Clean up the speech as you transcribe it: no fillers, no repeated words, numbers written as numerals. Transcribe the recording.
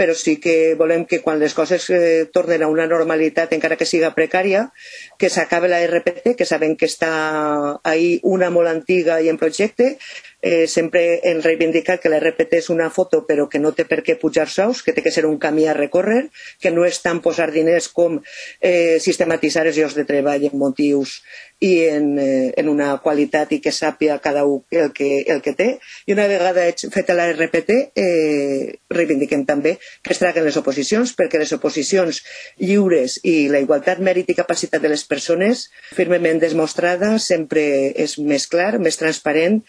però sí que volem que quan les coses tornen a una normalitat, encara que siga precària, que s'acabe la RPT, que sabem que està ahí una molt antiga i en projecte. Sempre hem reivindicat que la RPT és una foto però que no té per què pujar sous, que té que ser un camí a recórrer, que no és tant posar diners com sistematitzar els llocs de treball en motius i en una qualitat i que sàpiga cada un el que té. I una vegada feta la RPT reivindiquem també que es traguen les oposicions, perquè les oposicions lliures i la igualtat, mèrit i capacitat de les persones firmement demostrada sempre és més clar, més transparent